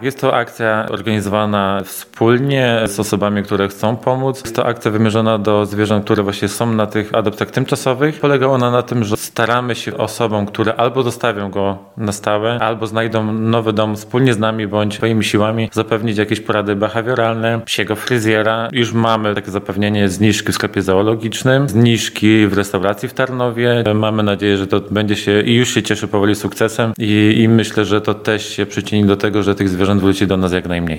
Jest to akcja organizowana wspólnie z osobami, które chcą pomóc. Jest to akcja wymierzona do zwierząt, które właśnie są na tych adopcjach tymczasowych. Polega ona na tym, że staramy się osobom, które albo zostawią go na stałe, albo znajdą nowy dom wspólnie z nami, bądź swoimi siłami, zapewnić jakieś porady behawioralne, psiego fryzjera. Już mamy takie zapewnienie zniżki w sklepie zoologicznym, zniżki w restauracji w Tarnowie. Mamy nadzieję, że to będzie się i już się cieszy powoli sukcesem i myślę, że to też się przyczyni do tego, że tych zwierząt wróci do nas jak najmniej.